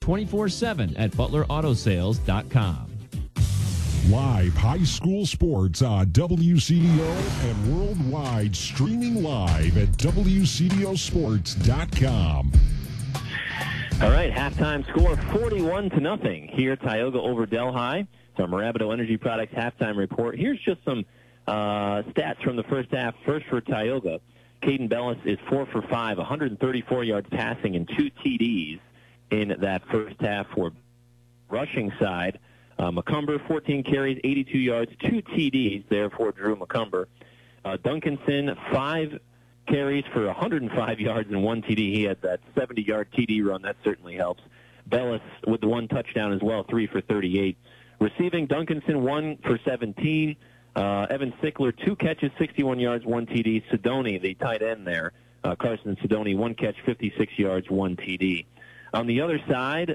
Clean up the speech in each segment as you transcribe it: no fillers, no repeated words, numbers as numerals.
24/7 at butlerautosales.com. Live high school sports on WCDO and worldwide, streaming live at WCDOsports.com. All right, halftime score 41-0 here, Tioga over Delhi. It's our Mirabito Energy Products halftime report. Here's just some stats from the first half. First for Tioga, Caden Bellis is 4 for 5, 134 yards passing and 2 TDs in that first half. For rushing side, McCumber, 14 carries, 82 yards, 2 TDs there for Drew McCumber. Duncanson, 5 carries for 105 yards and 1 TD. He had that 70-yard TD run. That certainly helps. Bellis with the 1 touchdown as well, 3 for 38. Receiving, Duncanson, 1 for 17. Evan Sickler, 2 catches, 61 yards, 1 TD. Sidoni, the tight end there, Carson Sidoni, 1 catch, 56 yards, 1 TD. On the other side,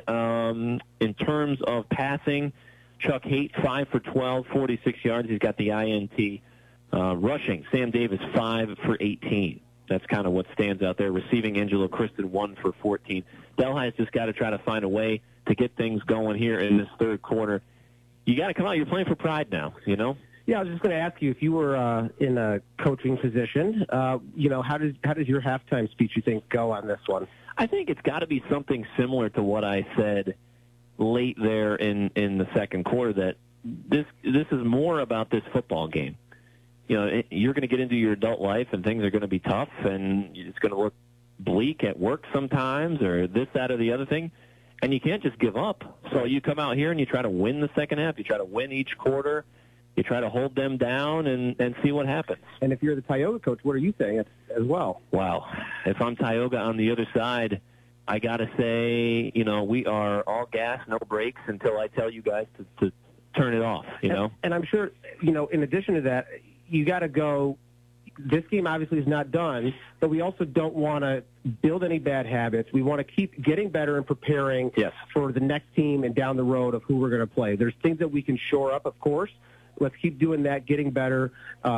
in terms of passing, Chuck Haight, 5 for 12, 46 yards. He's got the INT. Rushing, Sam Davis, 5 for 18. That's kind of what stands out there. Receiving, Angelo Kristen, 1 for 14. Delhi's just got to try to find a way to get things going here in this third quarter. You got to come out. You're playing for pride now, you know? Yeah, I was just going to ask you, if you were in a coaching position, how does your halftime speech, you think, go on this one? I think it's got to be something similar to what I said late there in the second quarter, that this is more about this football game. You know, you're going to get into your adult life, and things are going to be tough, and it's going to look bleak at work sometimes, or this, that, or the other thing, and you can't just give up. So you come out here and you try to win the second half. You try to win each quarter. You try to hold them down and see what happens. And if you're the Tioga coach, what are you saying as well? Wow. If I'm Tioga on the other side, I got to say, you know, we are all gas, no brakes until I tell you guys to turn it off, you know? And I'm sure, you know, in addition to that, you got to go. This game obviously is not done, but we also don't want to build any bad habits. We want to keep getting better and preparing for the next team and down the road of who we're going to play. There's things that we can shore up, of course. Let's keep doing that, getting better.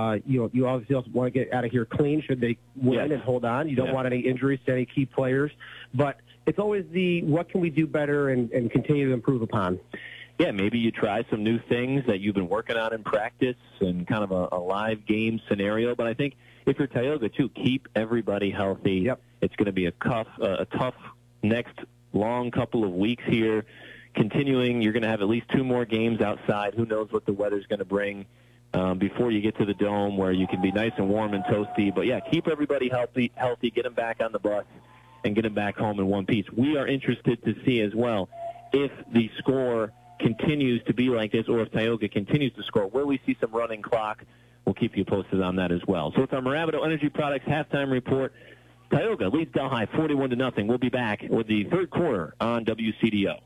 You obviously also want to get out of here clean should they win and hold on. You don't want any injuries to any key players. But it's always what can we do better and continue to improve upon. Yeah, maybe you try some new things that you've been working on in practice and kind of a live game scenario. But I think if you're Tioga, too, keep everybody healthy. Yep. It's going to be a tough next long couple of weeks here. Continuing, you're going to have at least 2 more games outside. Who knows what the weather's going to bring before you get to the Dome, where you can be nice and warm and toasty. But, yeah, keep everybody healthy, get them back on the bus, and get them back home in one piece. We are interested to see as well if the score continues to be like this, or if Tioga continues to score. Will we see some running clock? We'll keep you posted on that as well. So it's our Mirabito Energy Products halftime report. Tioga leads Delhi 41-0. We'll be back with the third quarter on WCDO.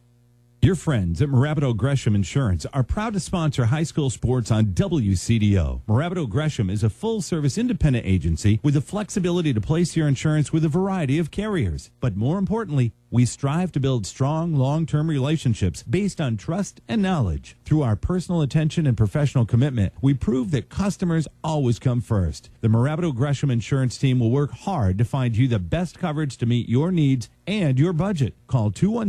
Your friends at Mirabito Gresham Insurance are proud to sponsor high school sports on WCDO. Mirabito Gresham is a full-service independent agency with the flexibility to place your insurance with a variety of carriers. But more importantly, we strive to build strong, long-term relationships based on trust and knowledge. Through our personal attention and professional commitment, we prove that customers always come first. The Mirabito Gresham Insurance team will work hard to find you the best coverage to meet your needs and your budget. Call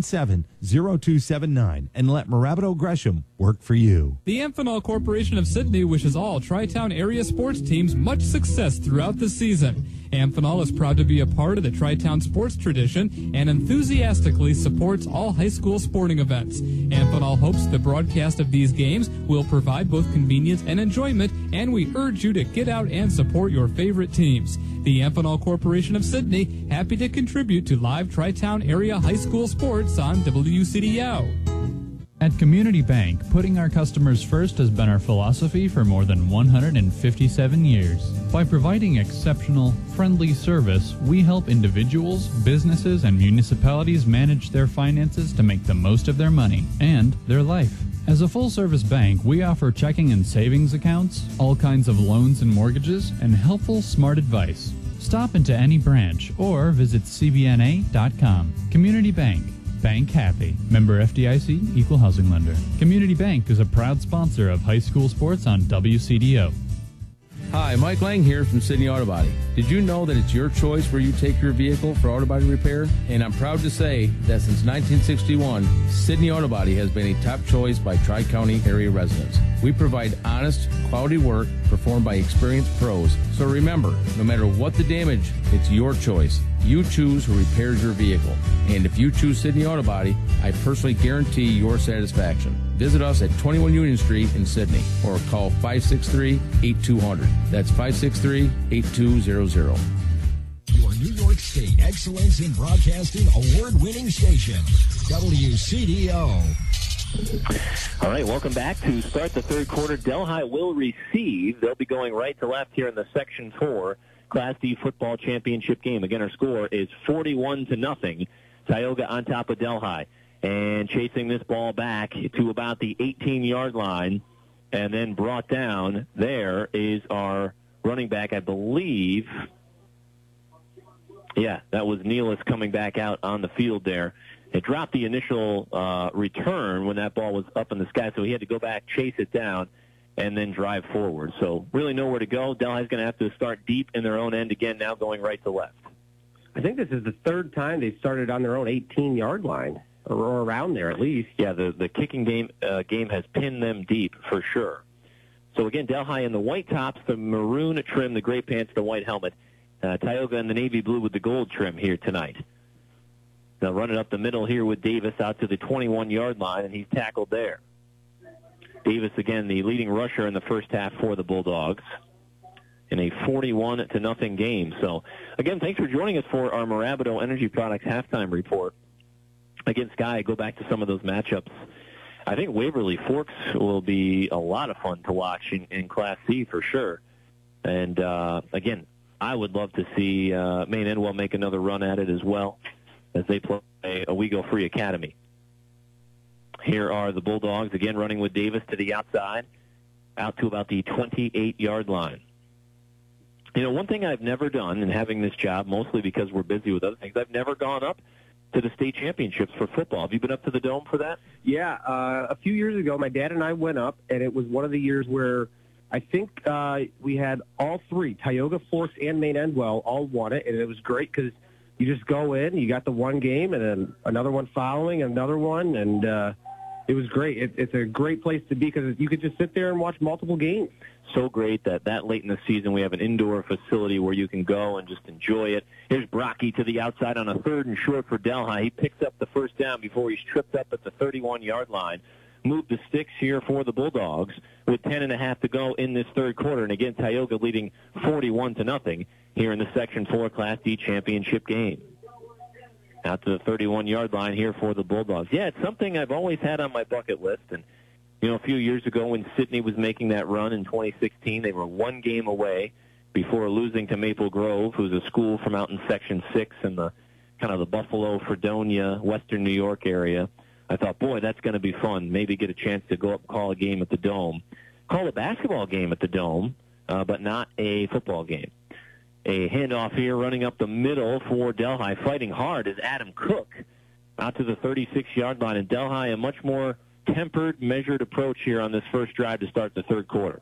217-0279 and let Mirabito Gresham work for you. The Amphenol Corporation of Sydney wishes all Tri-Town area sports teams much success throughout the season. Amphenol is proud to be a part of the Tri-Town sports tradition and enthusiastically supports all high school sporting events. Amphenol hopes the broadcast of these games will provide both convenience and enjoyment, and we urge you to get out and support your favorite teams. The Amphenol Corporation of Sydney, happy to contribute to live Tri-Town area high school sports on WCDO. At Community Bank, putting our customers first has been our philosophy for more than 157 years. By providing exceptional, friendly service, we help individuals, businesses, and municipalities manage their finances to make the most of their money and their life. As a full-service bank, we offer checking and savings accounts, all kinds of loans and mortgages, and helpful, smart advice. Stop into any branch or visit cbna.com. Community Bank. Bank Happy. Member FDIC, Equal Housing Lender. Community Bank is a proud sponsor of high school sports on WCDO. Hi, Mike Lang here from Sydney Auto Body. Did you know that it's your choice where you take your vehicle for auto body repair? And I'm proud to say that since 1961, Sydney Auto Body has been a top choice by Tri-County area residents. We provide honest, quality work performed by experienced pros. So remember, no matter what the damage, it's your choice. You choose who repairs your vehicle. And if you choose Sydney Auto Body, I personally guarantee your satisfaction. Visit us at 21 Union Street in Sydney or call 563-8200. That's 563-8200. Your New York State Excellence in Broadcasting award-winning station, WCDO. All right, welcome back. To start the third quarter, Delhi will receive. They'll be going right to left here in the Section 4 Class D football championship game. Again, our score is 41-0. Tioga on top of Delhi. And chasing this ball back to about the 18-yard line and then brought down there is our running back, I believe. Yeah, that was Nealis coming back out on the field there. It dropped the initial return when that ball was up in the sky, so he had to go back, chase it down, and then drive forward. So really nowhere to go. Delhi's going to have to start deep in their own end again, now going right to left. I think this is the third time they've started on their own 18-yard line, or around there at least. Yeah, the kicking game has pinned them deep for sure. So again, Delhi in the white tops, the maroon trim, the gray pants, the white helmet. Tioga in the navy blue with the gold trim here tonight. They'll run it up the middle here with Davis out to the 21-yard line, and he's tackled there. Davis, again, the leading rusher in the first half for the Bulldogs in a 41-0 game. So, again, thanks for joining us for our Mirabito Energy Products halftime report. Again, Sky, go back to some of those matchups. I think Waverly Forks will be a lot of fun to watch in Class C for sure. And, again, I would love to see Maine Endwell make another run at it as well as they play Owego Free Academy. Here are the Bulldogs, again, running with Davis to the outside, out to about the 28-yard line. You know, one thing I've never done in having this job, mostly because we're busy with other things, I've never gone up to the state championships for football. Have you been up to the Dome for that? Yeah, a few years ago, my dad and I went up, and it was one of the years where I think we had all three, Tioga, Forks, and Maine Endwell, all won it, and it was great because you just go in, you got the one game, and then another one following, another one, and it was great. It's a great place to be because you could just sit there and watch multiple games. So great that late in the season we have an indoor facility where you can go and just enjoy it. Here's Brocky to the outside on a 3rd and short for Delhi. He picks up the first down before he's tripped up at the 31-yard line. Moved the sticks here for the Bulldogs with 10.5 to go in this third quarter. And again, Tioga leading 41-0 here in the Section 4 Class D championship game. Out to the 31-yard line here for the Bulldogs. Yeah, it's something I've always had on my bucket list. And, you know, a few years ago when Sydney was making that run in 2016, they were one game away before losing to Maple Grove, who's a school from out in Section 6 in the kind of the Buffalo, Fredonia, Western New York area. I thought, boy, that's going to be fun. Maybe get a chance to go up and call a game at the Dome. Call a basketball game at the Dome, but not a football game. A handoff here running up the middle for Delhi. Fighting hard is Adam Cook out to the 36-yard line. And Delhi, a much more tempered, measured approach here on this first drive to start the third quarter.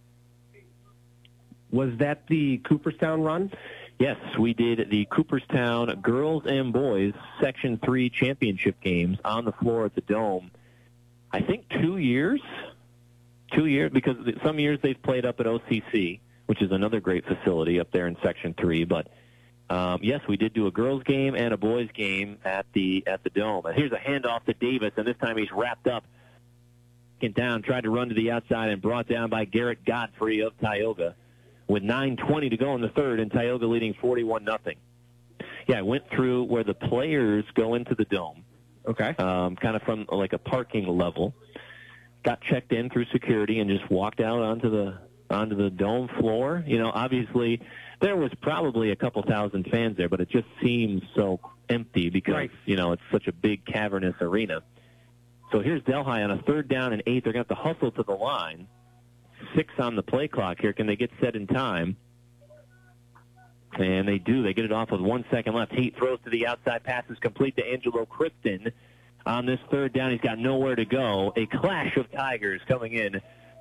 Was that the Cooperstown run? Yes, we did the Cooperstown girls and boys Section 3 championship games on the floor at the Dome. I think 2 years. 2 years, because some years they've played up at OCC, which is another great facility up there in Section 3. But, yes, we did do a girls' game and a boys' game at the Dome. And here's a handoff to Davis, and this time he's wrapped up. Down, tried to run to the outside and brought down by Garrett Godfrey of Tioga with 9:20 to go in the third, and Tioga leading 41-0. Yeah, I went through where the players go into the Dome. Okay. Kind of from like a parking level. Got checked in through security and just walked out onto the Dome floor. You know, obviously there was probably a couple thousand fans there, but it just seems so empty because, you know, it's such a big cavernous arena. So here's Delhi on a 3rd down and 8. They're going to have to hustle to the line. 6 on the play clock here. Can they get set in time? And they do. They get it off with 1 second left. Heat throws to the outside. Pass is complete to Angelo Kristen. On this 3rd down, he's got nowhere to go. A clash of Tigers coming in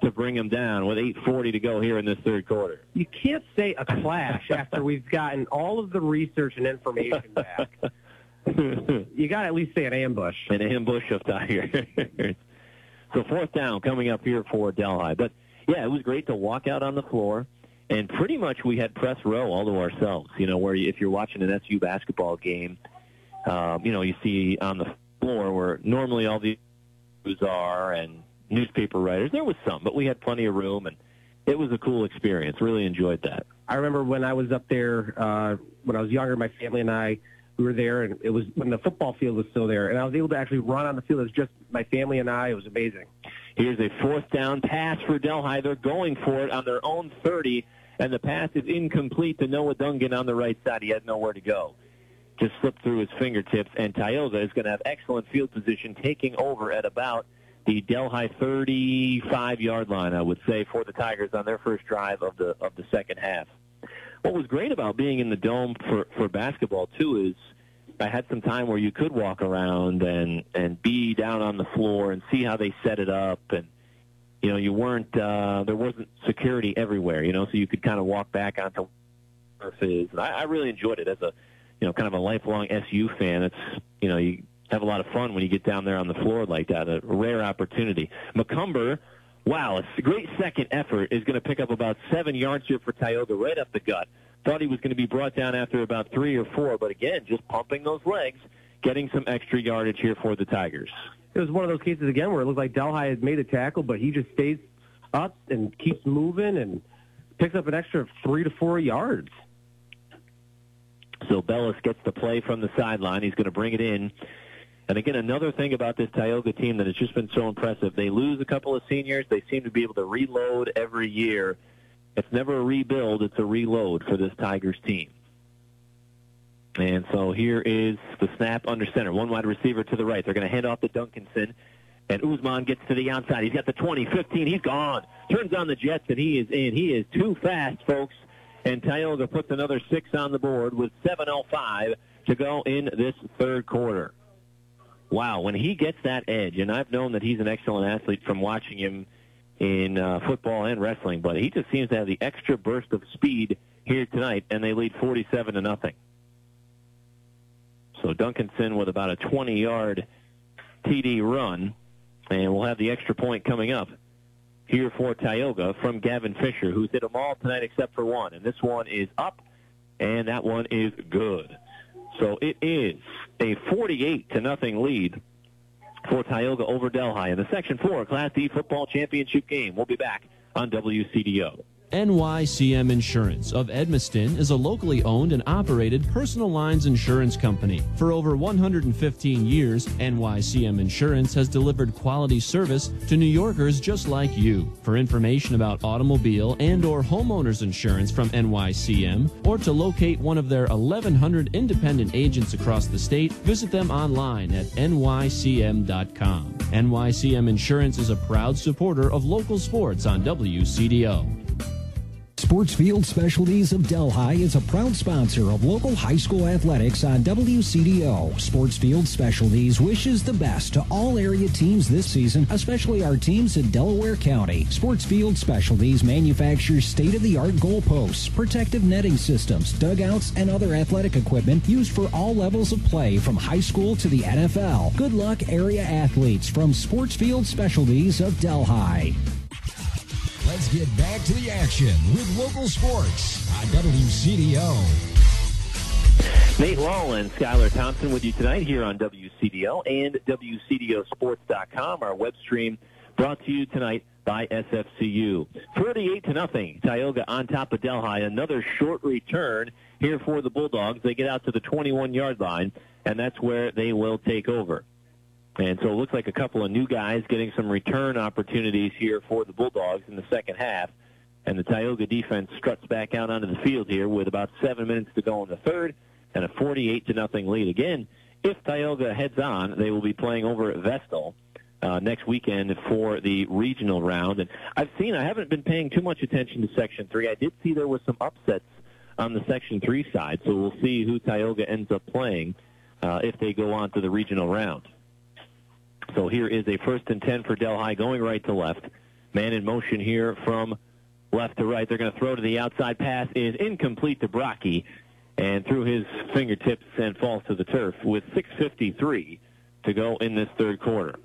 to bring them down with 8:40 to go here in this third quarter. You can't say a clash after we've gotten all of the research and information back. You got to at least say an ambush. An ambush of Tigers. So fourth down coming up here for Delhi. But, yeah, it was great to walk out on the floor, and pretty much we had press row all to ourselves, where if you're watching an SU basketball game, you see on the floor where normally all the news are and newspaper writers. There was some, but we had plenty of room, and it was a cool experience. Really enjoyed that. I remember when I was up there, when I was younger, my family and I, we were there, and it was when the football field was still there, and I was able to actually run on the field. It was just my family and I. It was amazing. Here's a fourth down pass for Delhi. They're going for it on their own 30, and the pass is incomplete to Noah Dungan on the right side. He had nowhere to go. Just slipped through his fingertips, and Tioga is going to have excellent field position, taking over at about the Delhi 35-yard line, I would say, for the Tigers on their first drive of the second half. What was great about being in the Dome for basketball, too, is I had some time where you could walk around and be down on the floor and see how they set it up. And, you weren't there wasn't security everywhere, so you could kind of walk back onto surfaces. And I really enjoyed it as a, kind of a lifelong SU fan. It's, you have a lot of fun when you get down there on the floor like that, a rare opportunity. McCumber, wow, a great second effort, is going to pick up about 7 yards here for Tioga right up the gut. Thought he was going to be brought down after about 3 or 4, but again, just pumping those legs, getting some extra yardage here for the Tigers. It was one of those cases again where it looked like Delhi had made a tackle, but he just stays up and keeps moving and picks up an extra 3 to 4 yards. So Bellis gets the play from the sideline. He's going to bring it in. And again, another thing about this Tioga team that has just been so impressive, they lose a couple of seniors. They seem to be able to reload every year. It's never a rebuild, it's a reload for this Tigers team. And so here is the snap under center. One wide receiver to the right. They're going to hand off to Duncanson. And Usman gets to the outside. He's got the 20, 15. He's gone. Turns on the Jets, and he is in. He is too fast, folks. And Tioga puts another 6 on the board with 7:05 to go in this third quarter. Wow, when he gets that edge, and I've known that he's an excellent athlete from watching him in football and wrestling, but he just seems to have the extra burst of speed here tonight, and they lead 47-0. So Duncanson with about a 20-yard TD run, and we'll have the extra point coming up here for Tioga from Gavin Fisher, who's hit them all tonight except for one. And this one is up, and that one is good. So it is a 48-0 lead for Tioga over Delhi in the Section 4 Class D football championship game. We'll be back on WCDO. NYCM Insurance of Edmiston is a locally owned and operated personal lines insurance company. For over 115 years, NYCM Insurance has delivered quality service to New Yorkers just like you. For information about automobile and or homeowners insurance from NYCM, or to locate one of their 1,100 independent agents across the state, visit them online at nycm.com. NYCM Insurance is a proud supporter of local sports on WCDO. Sportsfield Specialties of Delhi is a proud sponsor of local high school athletics on WCDO. Sportsfield Specialties wishes the best to all area teams this season, especially our teams in Delaware County. Sportsfield Specialties manufactures state-of-the-art goalposts, protective netting systems, dugouts, and other athletic equipment used for all levels of play from high school to the NFL. Good luck, area athletes from Sportsfield Specialties of Delhi. Let's get back to the action with local sports on WCDO. Nate Law and Skylar Thompson with you tonight here on WCDO and WCDOsports.com. Our web stream brought to you tonight by SFCU. 48-0, Tioga on top of Delhi. Another short return here for the Bulldogs. They get out to the 21-yard line, and that's where they will take over. And so it looks like a couple of new guys getting some return opportunities here for the Bulldogs in the second half. And the Tioga defense struts back out onto the field here with about 7 minutes to go in the third and a 48-0 lead. Again, if Tioga heads on, they will be playing over at Vestal next weekend for the regional round. And I haven't been paying too much attention to Section 3. I did see there was some upsets on the Section 3 side, so we'll see who Tioga ends up playing if they go on to the regional round. So here is a 1st and 10 for Delhi going right to left. Man in motion here from left to right. They're going to throw to the outside. Pass is incomplete to Brocky, and through his fingertips and falls to the turf with 6:53 to go in this third quarter.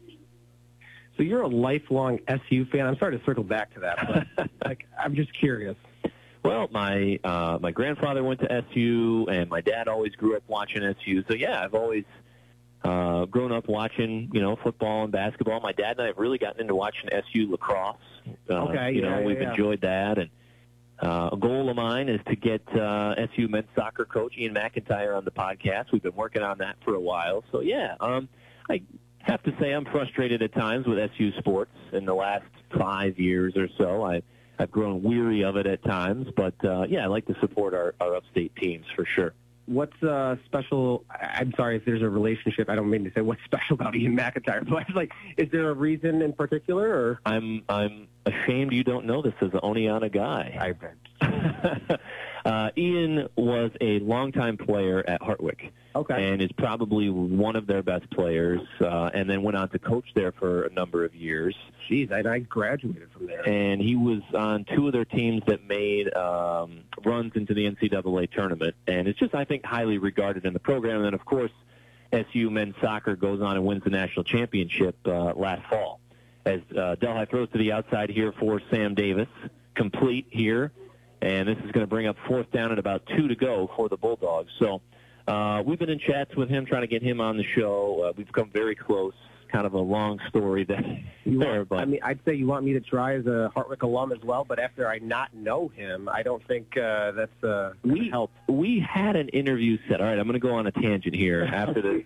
So you're a lifelong SU fan. I'm sorry to circle back to that, but I'm just curious. Well, my grandfather went to SU, and my dad always grew up watching SU. So yeah, I've always grown up watching football and basketball. My dad and I have really gotten into watching SU lacrosse. We've enjoyed that, and a goal of mine is to get SU men's soccer coach Ian McIntyre on the podcast. We've been working on that for a while. So yeah, I have to say I'm frustrated at times with SU sports in the last 5 years or so. I've grown weary of it at times, but I like to support our upstate teams for sure. What's special? I'm sorry if there's a relationship. I don't mean to say what's special about Ian McIntyre, but is there a reason in particular? Or I'm ashamed you don't know this as an Oneonta guy. I bet. Ian was a longtime player at Hartwick, and is probably one of their best players, and then went on to coach there for a number of years. Jeez, I graduated from there. And he was on 2 of their teams that made runs into the NCAA tournament, and it's just, I think, highly regarded in the program. And then, of course, SU men's soccer goes on and wins the national championship last fall. As Delhi throws to the outside here for Sam Davis, complete here. And this is going to bring up 4th down and about 2 to go for the Bulldogs. So we've been in chats with him, trying to get him on the show. We've come very close. Kind of a long story there. But I'd say you want me to try as a Hartwick alum as well, but after I not know him, I don't think that's help. We had an interview set. All right, I'm going to go on a tangent here after this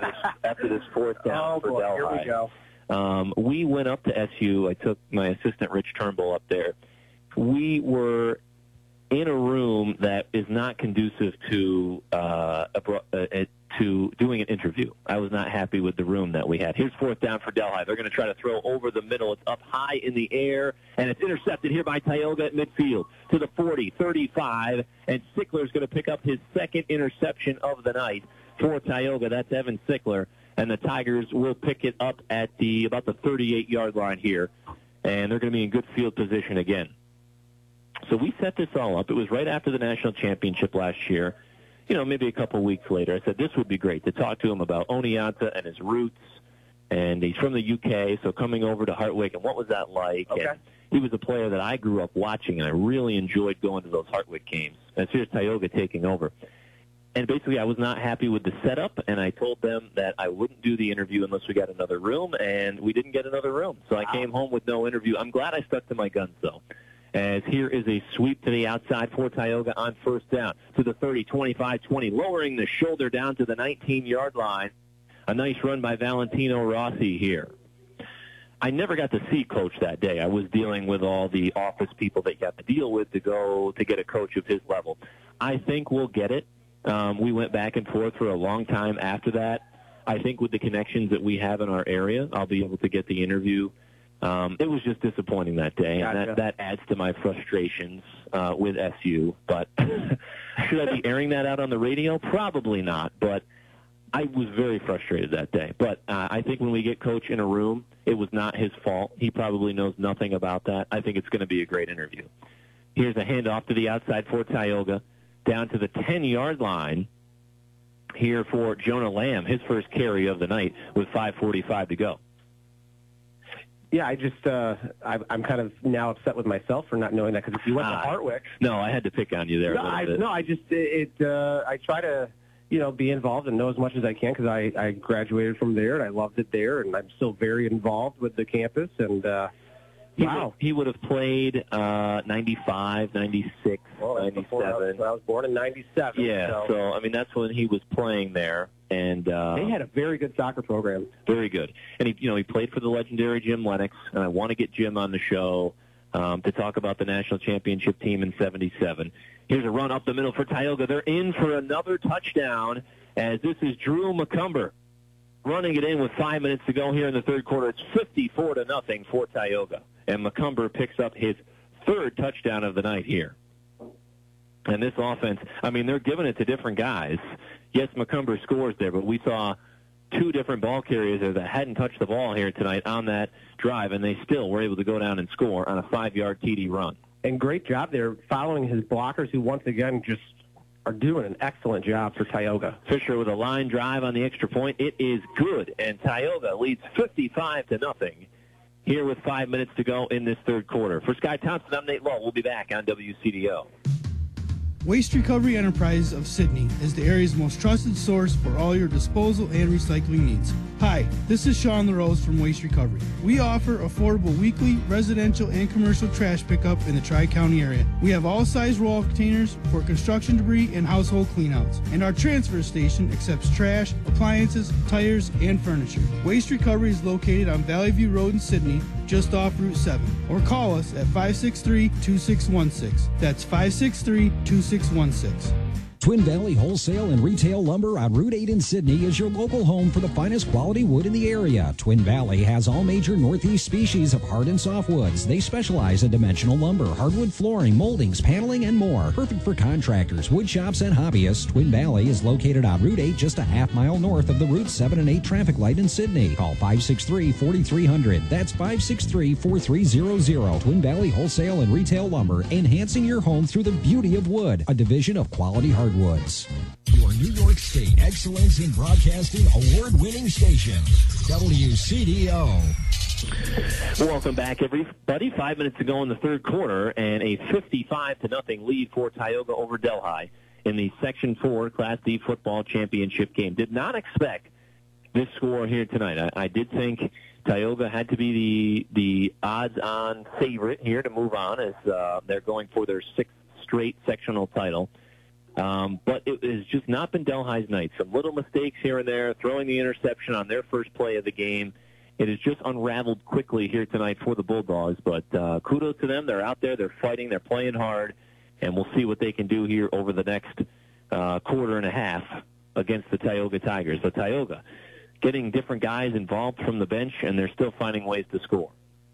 4th down for Delhi. Here we go. We went up to SU. I took my assistant Rich Turnbull up there. We were in a room that is not conducive to doing an interview. I was not happy with the room that we had. Here's 4th down for Delhi. They're going to try to throw over the middle. It's up high in the air, and it's intercepted here by Tioga at midfield to the 40, 35, and Sickler's going to pick up his 2nd interception of the night for Tioga. That's Evan Sickler, and the Tigers will pick it up at about the 38-yard line here, and they're going to be in good field position again. So we set this all up. It was right after the national championship last year. Maybe a couple weeks later, I said this would be great to talk to him about Oneonta and his roots. And he's from the UK, so coming over to Hartwick, and what was that like? Okay. And he was a player that I grew up watching, and I really enjoyed going to those Hartwick games. And here's Tioga taking over. And basically, I was not happy with the setup, and I told them that I wouldn't do the interview unless we got another room, and we didn't get another room. So I came home with no interview. I'm glad I stuck to my guns, though. As here is a sweep to the outside for Tioga on 1st down to the 30, 25, 20, lowering the shoulder down to the 19-yard line. A nice run by Valentino Rossi here. I never got to see Coach that day. I was dealing with all the office people that you have to deal with to go to get a coach of his level. I think we'll get it. We went back and forth for a long time after that. I think with the connections that we have in our area, I'll be able to get the interview. It was just disappointing that day, and that adds to my frustrations with SU. But should I be airing that out on the radio? Probably not, but I was very frustrated that day. But I think when we get Coach in a room, it was not his fault. He probably knows nothing about that. I think it's going to be a great interview. Here's a handoff to the outside for Tioga, down to the 10-yard line here for Jonah Lamb, his first carry of the night with 5:45 to go. Yeah, I'm kind of now upset with myself for not knowing that, because if you went to Hartwick. No, I had to pick on you there. I try to, be involved and know as much as I can, because I graduated from there and I loved it there, and I'm still very involved with the campus. And he would have played 95, 96, 97. I was born in 97. Yeah, so that's when he was playing there. And they had a very good soccer program. Very good. And he played for the legendary Jim Lennox, and I want to get Jim on the show to talk about the national championship team in 77. Here's a run up the middle for Tioga. They're in for another touchdown, as this is Drew McCumber running it in with 5 minutes to go here in the third quarter. It's 54-0 for Tioga. And McCumber picks up his 3rd touchdown of the night here. And this offense, they're giving it to different guys. Yes, McCumber scores there, but we saw two different ball carriers there that hadn't touched the ball here tonight on that drive, and they still were able to go down and score on a 5-yard TD run. And great job there following his blockers, who once again just are doing an excellent job for Tioga. Fisher with a line drive on the extra point. It is good, and Tioga leads 55-0 here with 5 minutes to go in this third quarter. For Sky Thompson, I'm Nate Lowe. We'll be back on WCDO. Waste Recovery Enterprise of Sydney is the area's most trusted source for all your disposal and recycling needs. Hi, this is Sean LaRose from Waste Recovery. We offer affordable weekly, residential, and commercial trash pickup in the Tri-County area. We have all size roll-off containers for construction debris and household cleanouts. And our transfer station accepts trash, appliances, tires, and furniture. Waste Recovery is located on Valley View Road in Sydney, just off Route 7. Or call us at 563-2616. That's 563-2616. Twin Valley Wholesale and Retail Lumber on Route 8 in Sydney is your local home for the finest quality wood in the area. Twin Valley has all major Northeast species of hard and soft woods. They specialize in dimensional lumber, hardwood flooring, moldings, paneling, and more. Perfect for contractors, wood shops, and hobbyists. Twin Valley is located on Route 8, just a half-mile north of the Route 7 and 8 traffic light in Sydney. Call 563-4300. That's 563-4300. Twin Valley Wholesale and Retail Lumber, enhancing your home through the beauty of wood. A division of Quality Hardwoods. Your New York State Excellence in Broadcasting award-winning station, WCDO. Welcome back, everybody. 5 minutes to go in the third quarter, and a 55-0 lead for Tioga over Delhi in the Section 4 Class D football championship game. Did not expect this score here tonight. I did think Tioga had to be the odds-on favorite here to move on, as they're going for their 6th straight sectional title. But it has just not been Delhi's night. Some little mistakes here and there, throwing the interception on their first play of the game. It has just unraveled quickly here tonight for the Bulldogs. But kudos to them. They're out there. They're fighting. They're playing hard. And we'll see what they can do here over the next quarter and a half against the Tioga Tigers. But Tioga getting different guys involved from the bench, and they're still finding ways to score.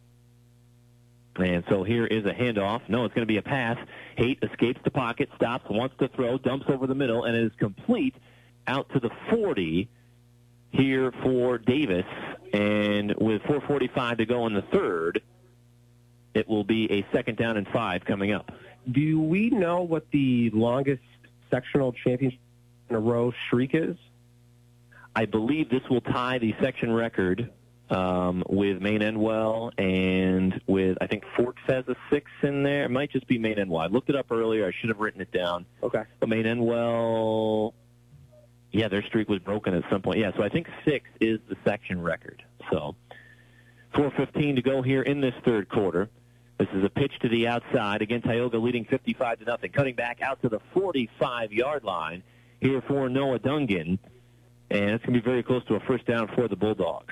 And so here is a handoff. No, it's going to be a pass. Haight escapes the pocket, stops, wants to throw, dumps over the middle, and it is complete out to the 40 here for Davis. And with 4:45 to go in the third, it will be a 2nd down and 5 coming up. Do we know what the longest sectional championship in a row streak is? I believe this will tie the section record with Maine Endwell, and with, I think, Forks has a 6 in there. It might just be Maine Endwell. I looked it up earlier. I should have written it down. Okay. But Maine Endwell, yeah, their streak was broken at some point. Yeah, so I think 6 is the section record. So 4:15 to go here in this third quarter. This is a pitch to the outside. Again, Tioga leading 55-0. Cutting back out to the 45-yard line here for Noah Dungan. And it's going to be very close to a first down for the Bulldogs.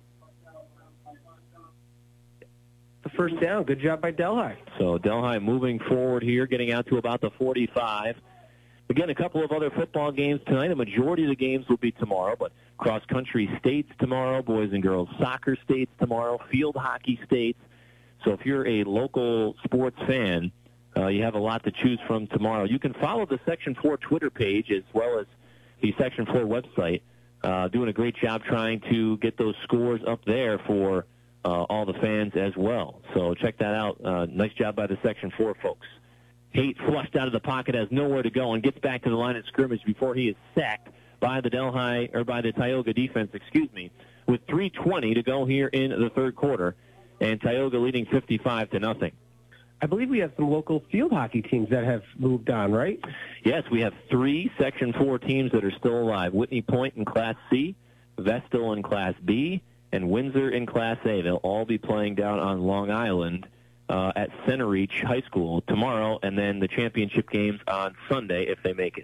The first down. Good job by Delhi. So Delhi moving forward here, getting out to about the 45. Again, a couple of other football games tonight. A majority of the games will be tomorrow, but cross-country states tomorrow, boys and girls soccer states tomorrow, field hockey states. So if you're a local sports fan, you have a lot to choose from tomorrow. You can follow the Section 4 Twitter page as well as the Section 4 website, doing a great job trying to get those scores up there for all the fans as well. So check that out. Nice job by the Section 4 folks. Haight flushed out of the pocket, has nowhere to go, and gets back to the line of scrimmage before he is sacked by the Tioga defense, with 3:20 to go here in the third quarter, and Tioga leading 55-0. I believe we have some local field hockey teams that have moved on, right? Yes, we have 3 Section 4 teams that are still alive. Whitney Point in Class C, Vestal in Class B, and Windsor in Class A. They'll all be playing down on Long Island at Center Reach High School tomorrow, and then the championship games on Sunday if they make it.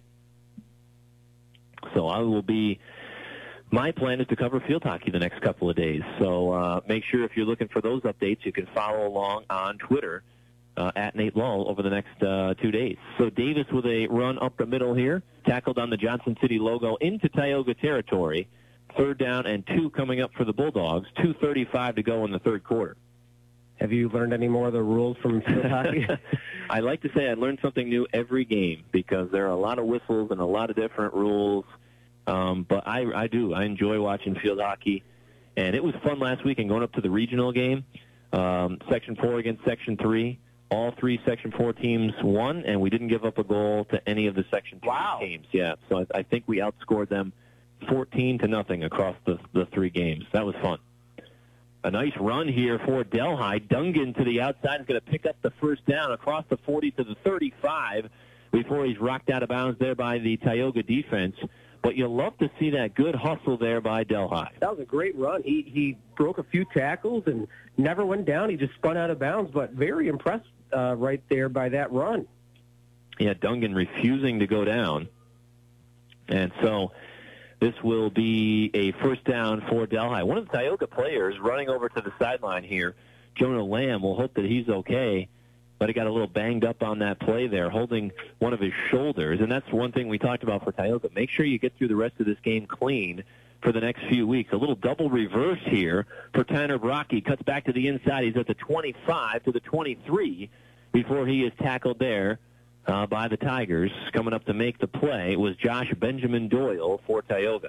So my plan is to cover field hockey the next couple of days. So make sure if you're looking for those updates, you can follow along on Twitter at Nate Lull over the next 2 days. So Davis with a run up the middle here, tackled on the Johnson City logo into Tioga territory. 3rd down and 2 coming up for the Bulldogs. 2:35 to go in the third quarter. Have you learned any more of the rules from field hockey? I like to say I learn something new every game because there are a lot of whistles and a lot of different rules. But I do. I enjoy watching field hockey. And it was fun last weekend going up to the regional game, Section 4 against Section 3. All 3 Section 4 teams won, and we didn't give up a goal to any of the Section 3 teams. Yeah, so I think we outscored them 14-0 across the 3 games. That was fun. A nice run here for Delhi. Dungan to the outside is going to pick up the first down across the 40 to the 35 before he's rocked out of bounds there by the Tioga defense. But you'll love to see that good hustle there by Delhi. That was a great run. He broke a few tackles and never went down. He just spun out of bounds, but very impressed right there by that run. Yeah, Dungan refusing to go down. And so this will be a first down for Delhi. One of the Tioga players running over to the sideline here, Jonah Lamb, will hope that he's okay, but he got a little banged up on that play there, holding one of his shoulders. And that's one thing we talked about for Tioga. Make sure you get through the rest of this game clean for the next few weeks. A little double reverse here for Tanner Brocky. Cuts back to the inside. He's at the 25 to the 23 before he is tackled there by the Tigers. Coming up to make the play was Josh Benjamin Doyle for Tioga.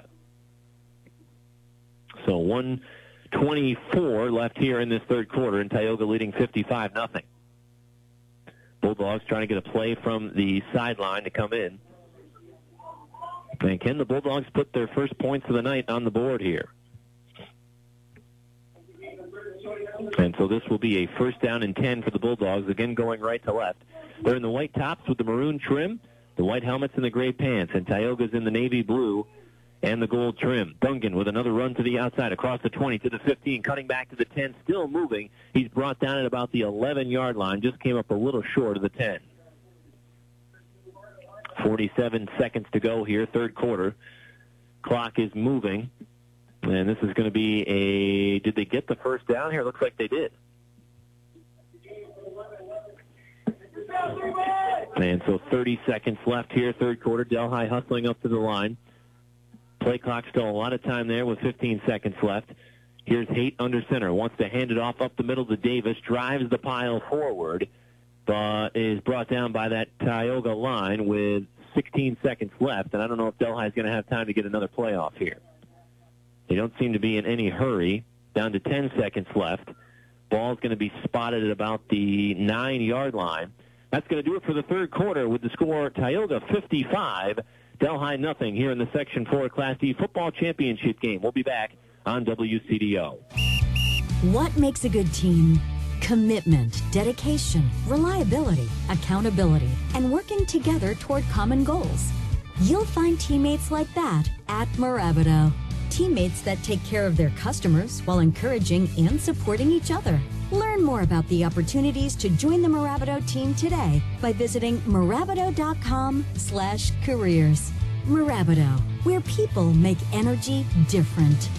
So 1:24 left here in this third quarter, and Tioga leading 55-0. Bulldogs trying to get a play from the sideline to come in. And can the Bulldogs put their first points of the night on the board here? And so this will be a first down and 10 for the Bulldogs, again going right to left. They're in the white tops with the maroon trim, the white helmets and the gray pants, and Tioga's in the navy blue and the gold trim. Dungan with another run to the outside, across the 20 to the 15, cutting back to the 10, still moving. He's brought down at about the 11-yard line, just came up a little short of the 10. 47 seconds to go here, third quarter. Clock is moving, and this is going to be a, did they get the first down here? Looks like they did. And so 30 seconds left here, third quarter. Delhi hustling up to the line. Play clock still a lot of time there with 15 seconds left. Here's Haight under center. Wants to hand it off up the middle to Davis. Drives the pile forward, but is brought down by that Tioga line with 16 seconds left. And I don't know if Delhi is going to have time to get another play off here. They don't seem to be in any hurry. Down to 10 seconds left. Ball's going to be spotted at about the 9-yard line. That's going to do it for the third quarter with the score Tioga 55, Delhi nothing here in the Section 4 Class D football championship game. We'll be back on WCDO. What makes a good team? Commitment, dedication, reliability, accountability, and working together toward common goals. You'll find teammates like that at Mirabito. Teammates that take care of their customers while encouraging and supporting each other. Learn more about the opportunities to join the Mirabito team today by visiting Mirabito.com/careers. Mirabito, where people make energy different.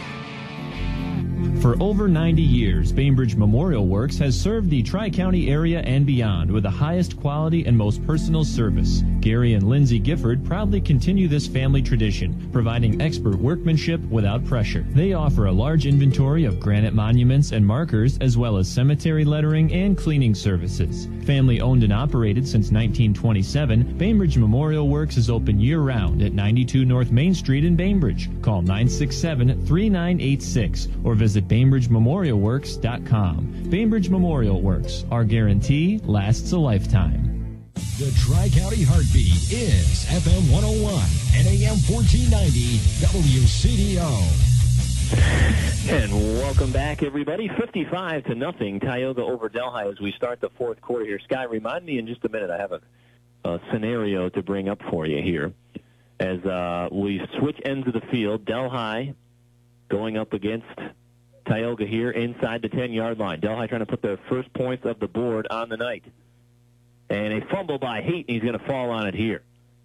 For over 90 years, Bainbridge Memorial Works has served the Tri-County area and beyond with the highest quality and most personal service. Gary and Lindsay Gifford proudly continue this family tradition, providing expert workmanship without pressure. They offer a large inventory of granite monuments and markers, as well as cemetery lettering and cleaning services. Family owned and operated since 1927, Bainbridge Memorial Works is open year-round at 92 North Main Street in Bainbridge. Call 967-3986 or visit BainbridgeMemorialWorks.com. Bainbridge Memorial Works, our guarantee lasts a lifetime. The Tri-County Heartbeat is FM 101 and AM 1490 WCDO. And welcome back, everybody. 55-0, Tioga over Delhi as we start the fourth quarter here. Sky, remind me in just a minute. I have a scenario to bring up for you here. As we switch ends of the field, Delhi going up against Tioga here inside the 10-yard line. Delhi trying to put their first points of the board on the night. And a fumble by Haight, and he's going to fall on it here.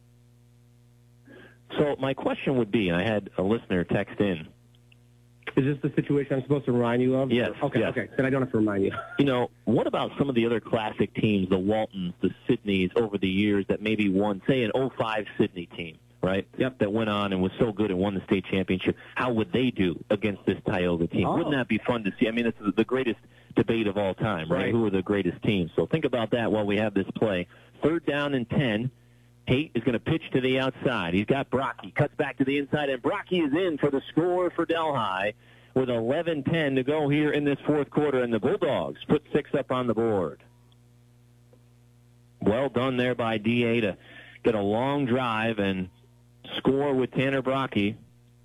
So my question would be, and I had a listener text in. Is this the situation I'm supposed to remind you of? Yes. Okay, yes. okay. Then I don't have to remind you. You know, what about some of the other classic teams, the Waltons, the Sydneys, over the years that maybe won, say, an 05 Sydney team, right? Yep. That went on and was so good and won the state championship. How would they do against this Tioga team? Oh. Wouldn't that be fun to see? I mean, it's the greatest debate of all time, right? Who are the greatest teams? So think about that while we have this play. Third down and 10. Haight is going to pitch to the outside. He's got Brocky. Cuts back to the inside, and Brocky is in for the score for Delhi with 11:10 to go here in this fourth quarter, and the Bulldogs put 6 up on the board. Well done there by D.A. to get a long drive and score with Tanner Brocky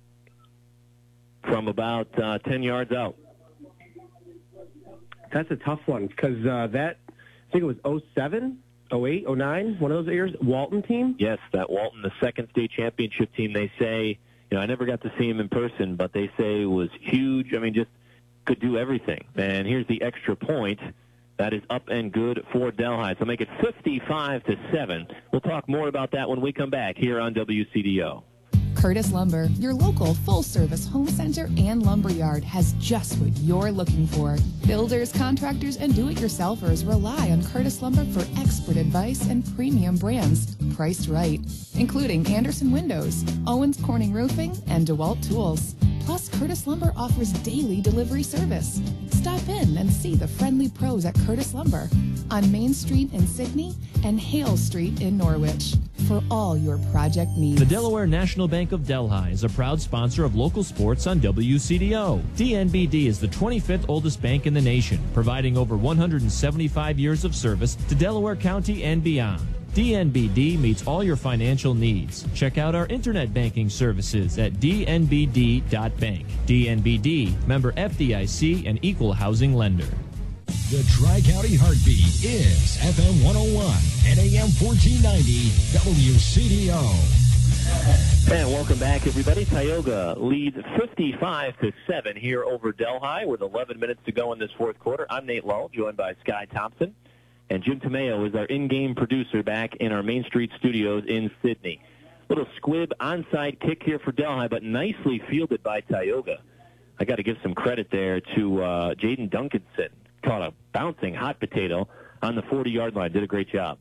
from about 10 yards out. That's a tough one because that, I think it was 07, 08, 09, one of those years, Walton team? Yes, that Walton, the second state championship team, they say, I never got to see him in person, but they say it was huge. I mean, just could do everything. And here's the extra point. That is up and good for Delhi. So make it 55-7. We'll talk more about that when we come back here on WCDO. Curtis Lumber, your local full-service home center and lumber yard, has just what you're looking for. Builders, contractors, and do-it-yourselfers rely on Curtis Lumber for expert advice and premium brands priced right, including Anderson Windows, Owens Corning Roofing, and DeWalt Tools. Plus, Curtis Lumber offers daily delivery service. Stop in and see the friendly pros at Curtis Lumber on Main Street in Sydney and Hale Street in Norwich for all your project needs. The Delaware National Bank of Delhi is a proud sponsor of local sports on WCDO. DNBD is the 25th oldest bank in the nation, providing over 175 years of service to Delaware County and beyond. DNBD meets all your financial needs. Check out our internet banking services at dnbd.bank. DNBD, member FDIC, and equal housing lender. The Tri-County Heartbeat is FM 101 and AM 1490 WCDO. And welcome back, everybody. Tioga leads 55-7 here over Delhi with 11 minutes to go in this fourth quarter. I'm Nate Lull, joined by Sky Thompson. And Jim Tomeo is our in-game producer back in our Main Street studios in Sydney. Little squib onside kick here for Delhi, but nicely fielded by Tioga. I got to give some credit there to Jaden Duncanson. Caught a bouncing hot potato on the 40-yard line. Did a great job.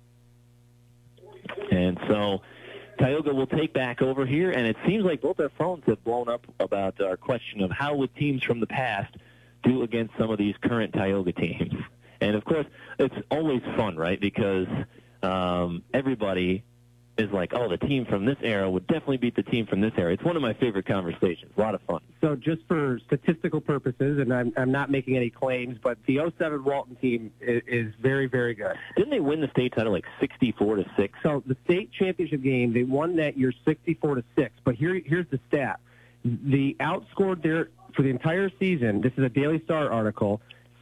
And so Tioga will take back over here, and it seems like both our phones have blown up about our question of how would teams from the past do against some of these current Tioga teams. And, of course, it's always fun, right, because everybody is like, oh, the team from this era would definitely beat the team from this era. It's one of my favorite conversations. A lot of fun. So just for statistical purposes, and I'm not making any claims, but the 07 Walton team is very, very good. Didn't they win the state title like 64-6? So the state championship game, they won that year 64-6. But here's the stat. They outscored their, for the entire season, this is a Daily Star article,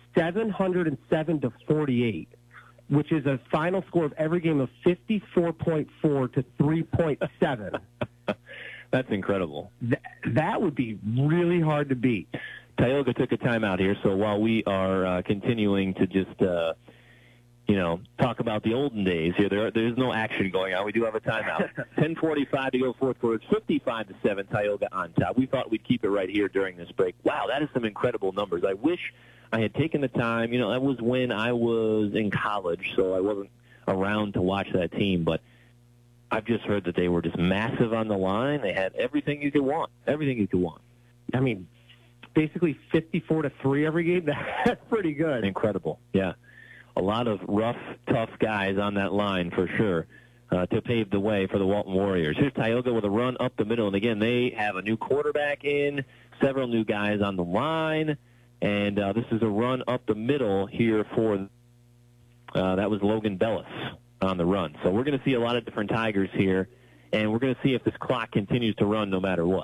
707-48, which is a final score of every game of 54.4 to 3.7. That's incredible. That would be really hard to beat. Tioga took a timeout here, so while we are continuing to just, talk about the olden days here, there's no action going on. We do have a timeout. 10:45 to go fourth quarter. It's 55-7, Tioga on top. We thought we'd keep it right here during this break. Wow, that is some incredible numbers. I wish I had taken the time. That was when I was in college, so I wasn't around to watch that team. But I've just heard that they were just massive on the line. They had everything you could want. Everything you could want. I mean, basically 54-3 every game. That's pretty good. Incredible. Yeah. A lot of rough, tough guys on that line for sure to pave the way for the Walton Warriors. Here's Tioga with a run up the middle. And, again, they have a new quarterback in, several new guys on the line. And this is a run up the middle here for that was Logan Bellis on the run. So we're going to see a lot of different Tigers here, and we're going to see if this clock continues to run no matter what.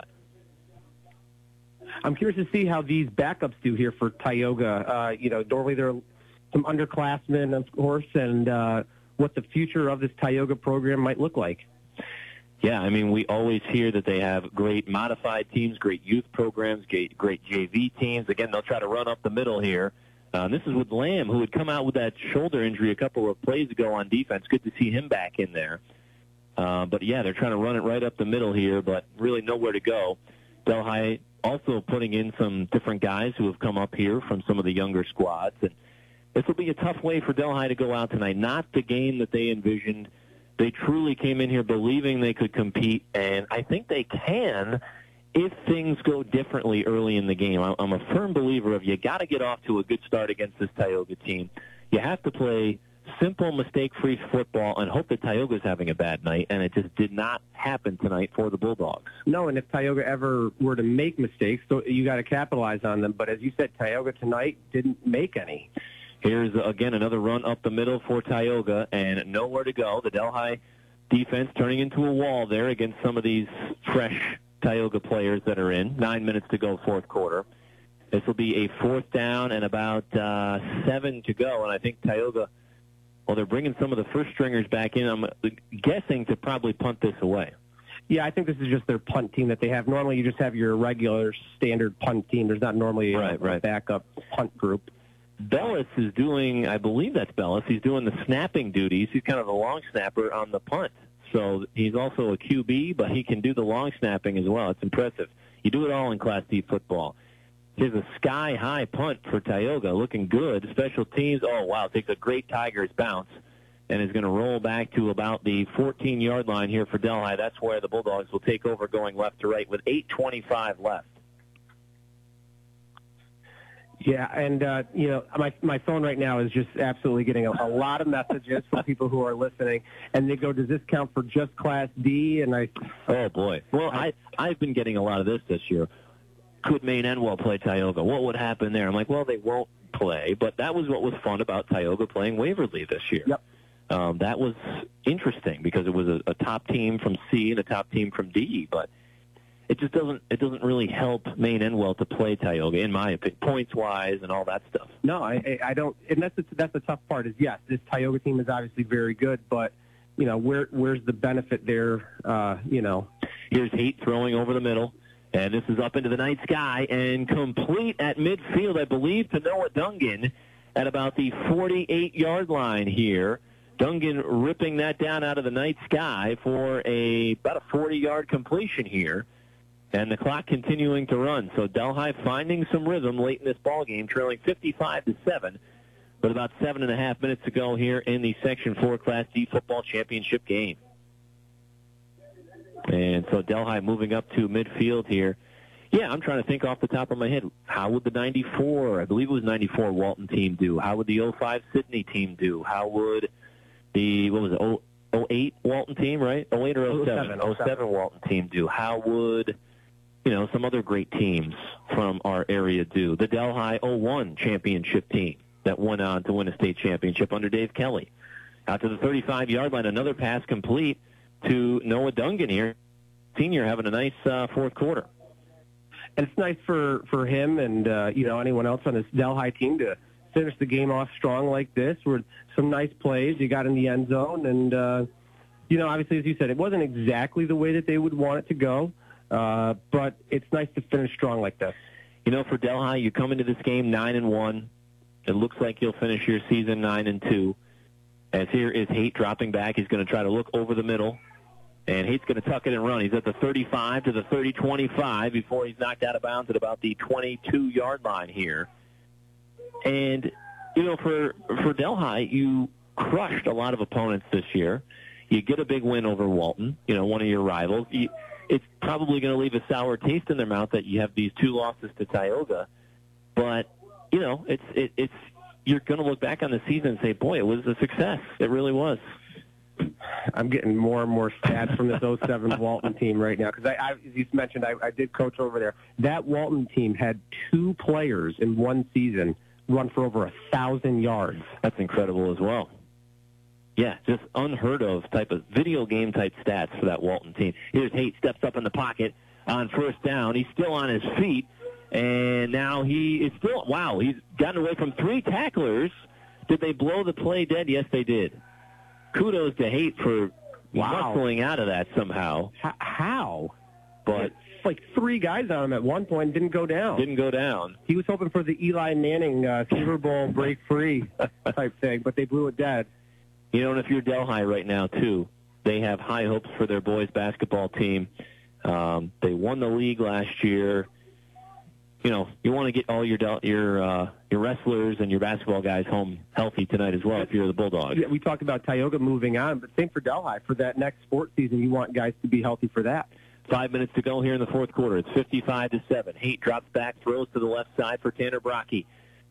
I'm curious to see how these backups do here for Tioga. Normally there are some underclassmen, of course, and what the future of this Tioga program might look like. Yeah, I mean, we always hear that they have great modified teams, great youth programs, great JV teams. Again, they'll try to run up the middle here. This is with Lamb, who had come out with that shoulder injury a couple of plays ago on defense. Good to see him back in there. But, yeah, they're trying to run it right up the middle here, but really nowhere to go. Delhi also putting in some different guys who have come up here from some of the younger squads. And this will be a tough way for Delhi to go out tonight. Not the game that they envisioned. They truly came in here believing they could compete, and I think they can if things go differently early in the game. I'm a firm believer of you got to get off to a good start against this Tioga team. You have to play simple mistake-free football and hope that Tioga's having a bad night, and it just did not happen tonight for the Bulldogs. No, and if Tioga ever were to make mistakes, so you got to capitalize on them. But as you said, Tioga tonight didn't make any. Here's, again, another run up the middle for Tioga, and nowhere to go. The Delhi defense turning into a wall there against some of these fresh Tioga players that are in. 9 minutes to go, fourth quarter. This will be a fourth down and about 7 to go, and I think Tioga, well, they're bringing some of the first stringers back in. I'm guessing to probably punt this away. Yeah, I think this is just their punt team that they have. Normally you just have your regular standard punt team. There's not normally a backup punt group. Bellis is doing, I believe that's Bellis, he's doing the snapping duties. He's kind of the long snapper on the punt. So he's also a QB, but he can do the long snapping as well. It's impressive. You do it all in Class D football. Here's a sky-high punt for Tioga, looking good. Special teams, oh, wow, takes a great Tigers bounce and is going to roll back to about the 14-yard line here for Delhi. That's where the Bulldogs will take over going left to right with 8:25 left. Yeah, and, my phone right now is just absolutely getting a lot of messages from people who are listening, and they go, does this count for just Class D? And oh, boy. Well, I've been getting a lot of this year. Could Maine Enwell play Tioga? What would happen there? I'm like, well, they won't play, but that was what was fun about Tioga playing Waverly this year. Yep. That was interesting because it was a top team from C and a top team from D, but it just doesn't really help Maine Enwell to play Tioga, in my opinion, points-wise and all that stuff. No, I don't, and that's the tough part is, yes, this Tioga team is obviously very good, but, where's the benefit there, Here's Haight throwing over the middle. And this is up into the night sky and complete at midfield, I believe, to Noah Dungan at about the 48-yard line here. Dungan ripping that down out of the night sky for about a 40-yard completion here. And the clock continuing to run. So Delhi finding some rhythm late in this ballgame, trailing 55-7, with about 7.5 minutes to go here in the Section 4 Class D football championship game. And so Delhi moving up to midfield here. Yeah, I'm trying to think off the top of my head. How would the 94, I believe it was 94 Walton team do? How would the 05 Sydney team do? How would the, 08 Walton team, right? 08 or 07? 07 Walton team do? How would, some other great teams from our area do? The Delhi 01 championship team that went on to win a state championship under Dave Kelly. Out to the 35-yard line, another pass complete to Noah Dungan here, senior, having a nice fourth quarter. And it's nice for him and, anyone else on this Delhi team to finish the game off strong like this with some nice plays. You got in the end zone, and, obviously, as you said, it wasn't exactly the way that they would want it to go, but it's nice to finish strong like this. For Delhi, you come into this game 9-1. It looks like you'll finish your season 9-2. As here is Haight dropping back. He's going to try to look over the middle. And Haight's going to tuck it and run. He's at the 35 to the 30-25 before he's knocked out of bounds at about the 22-yard line here. And, for Delhi, you crushed a lot of opponents this year. You get a big win over Walton, one of your rivals. It's probably going to leave a sour taste in their mouth that you have these two losses to Tioga. But, it's you're going to look back on the season and say, boy, it was a success. It really was. I'm getting more and more stats from this 07 Walton team right now because, as you mentioned, I did coach over there. That Walton team had 2 players in one season run for over 1,000 yards. That's incredible as well. Yeah, just unheard of type of video game type stats for that Walton team. Here's Haight, steps up in the pocket on first down. He's still on his feet. And now he is still, he's gotten away from 3 tacklers. Did they blow the play dead? Yes, they did. Kudos to Haight for muscling out of that somehow. How? But it's like 3 guys on him at one point didn't go down. He was hoping for the Eli Manning Super Bowl break free type thing, but they blew it dead. And if you're Delhi right now, too, they have high hopes for their boys basketball team. They won the league last year. You want to get all your wrestlers and your basketball guys home healthy tonight as well if you're the Bulldogs. Yeah, we talked about Tioga moving on, but same for Delhi. For that next sports season, you want guys to be healthy for that. 5 minutes to go here in the fourth quarter. It's 55-7. Haight drops back, throws to the left side for Tanner Brocky.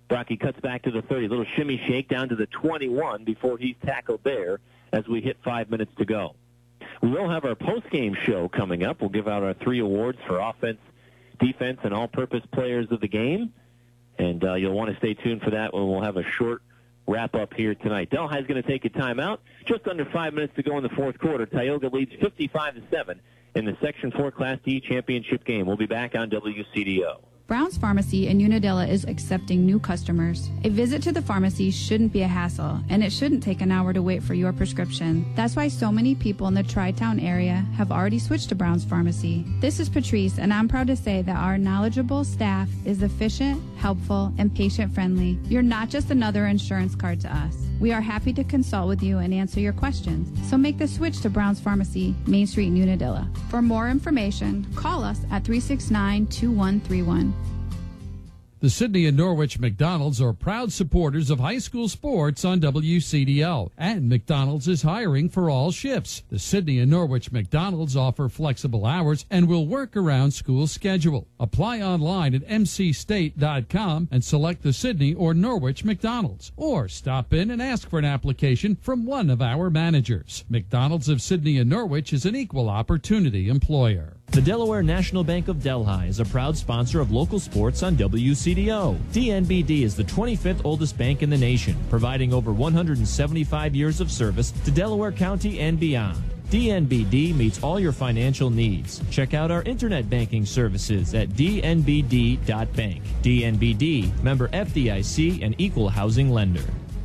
Brocky cuts back to the 30. Little shimmy shake down to the 21 before he's tackled there as we hit 5 minutes to go. We will have our post-game show coming up. We'll give out our 3 awards for offense, defense, and all-purpose players of the game. And you'll want to stay tuned for that when we'll have a short wrap-up here tonight. Delhi is going to take a timeout. Just under 5 minutes to go in the fourth quarter. Tioga leads 55-7 in the Section 4 Class D championship game. We'll be back on WCDO. Brown's Pharmacy in Unadilla is accepting new customers. A visit to the pharmacy shouldn't be a hassle, and it shouldn't take an hour to wait for your prescription. That's why so many people in the Tri-Town area have already switched to Brown's Pharmacy. This is Patrice, and I'm proud to say that our knowledgeable staff is efficient, helpful, and patient-friendly. You're not just another insurance card to us. We are happy to consult with you and answer your questions. So make the switch to Brown's Pharmacy, Main Street in Unadilla. For more information, call us at 369-2131. The Sydney and Norwich McDonald's are proud supporters of high school sports on WCDO, and McDonald's is hiring for all shifts. The Sydney and Norwich McDonald's offer flexible hours and will work around school schedule. Apply online at mcstate.com and select the Sydney or Norwich McDonald's, or stop in and ask for an application from one of our managers. McDonald's of Sydney and Norwich is an equal opportunity employer. The Delaware National Bank of Delhi is a proud sponsor of local sports on WCDO. DNBD is the 25th oldest bank in the nation, providing over 175 years of service to Delaware County and beyond. DNBD meets all your financial needs. Check out our internet banking services at dnbd.bank. DNBD, member FDIC, and equal housing lender.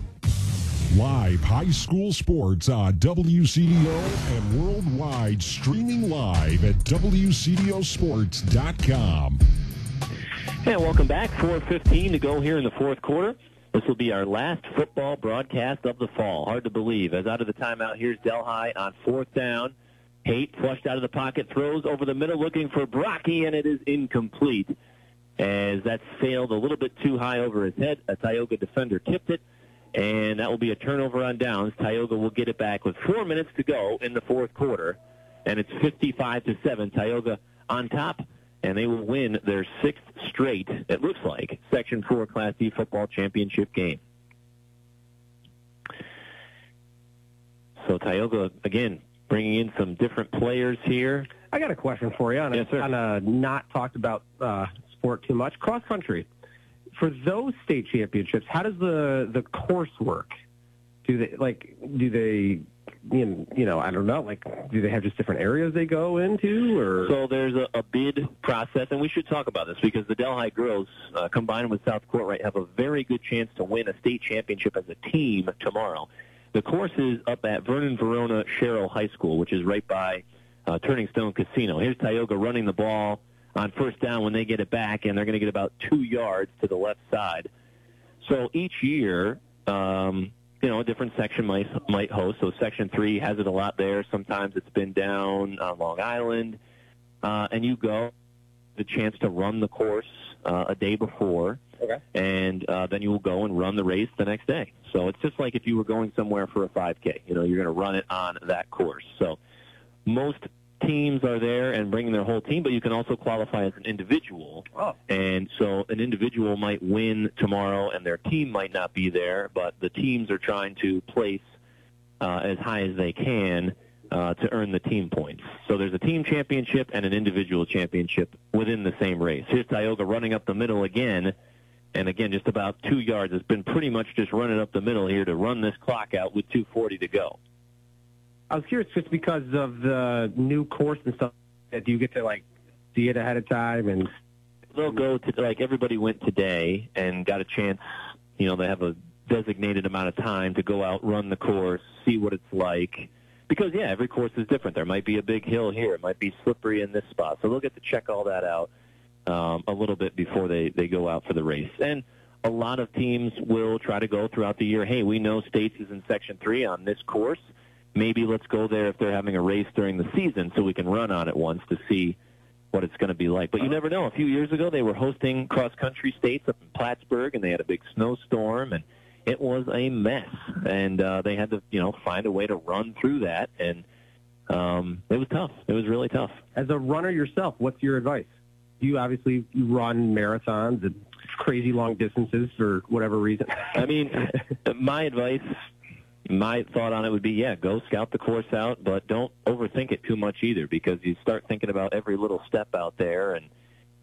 Live high school sports on WCDO and worldwide, streaming live at WCDOsports.com. And welcome back. 4:15 to go here in the fourth quarter. This will be our last football broadcast of the fall. Hard to believe. As out of the timeout, here's Delhi on fourth down. Haight flushed out of the pocket, throws over the middle looking for Brocky, and it is incomplete as that sailed a little bit too high over his head. A Tioga defender tipped it. And that will be a turnover on downs. Tioga will get it back with 4 minutes to go in the fourth quarter. And it's 55-7. Tioga on top, and they will win their 6th straight, it looks like, Section 4 Class D football championship game. So Tioga, again, bringing in some different players here. I got a question for you on yes, sir. On a not talked about sport too much. Cross country. For those state championships, how does the course work? Do they I don't know, do they have just different areas they go into, or? So there's a bid process, and we should talk about this because the Delhi girls, combined with South Courtright, have a very good chance to win a state championship as a team tomorrow. The course is up at Vernon Verona Sherrill High School, which is right by Turning Stone Casino. Here's Tioga running the ball on first down when they get it back, and they're going to get about 2 yards to the left side. So each year, a different section might host. So Section 3 has it a lot there. Sometimes it's been down on Long Island. And you go, the chance to run the course a day before, okay, and then you will go and run the race the next day. So it's just like if you were going somewhere for a 5K. You're going to run it on that course. So most teams are there and bringing their whole team, but you can also qualify as an individual. Oh. And so an individual might win tomorrow and their team might not be there, but the teams are trying to place as high as they can to earn the team points. So there's a team championship and an individual championship within the same race. Here's Tioga running up the middle again, and again, just about 2 yards. It's been pretty much just running up the middle here to run this clock out with 2:40 to go. I was curious just because of the new course and stuff. Do you get to see it ahead of time? And they'll go to everybody went today and got a chance. They have a designated amount of time to go out, run the course, see what it's like. Because every course is different. There might be a big hill here. It might be slippery in this spot. So they'll get to check all that out a little bit before they go out for the race. And a lot of teams will try to go throughout the year. Hey, we know States is in Section 3 on this course. Maybe let's go there if they're having a race during the season so we can run on it once to see what it's going to be like. But you never know. A few years ago, they were hosting cross-country states up in Plattsburgh, and they had a big snowstorm, and it was a mess. And they had to, find a way to run through that, and it was tough. It was really tough. As a runner yourself, what's your advice? You obviously run marathons. And crazy long distances for whatever reason. I mean, my advice, my thought on it would be, go scout the course out, but don't overthink it too much either, because you start thinking about every little step out there, and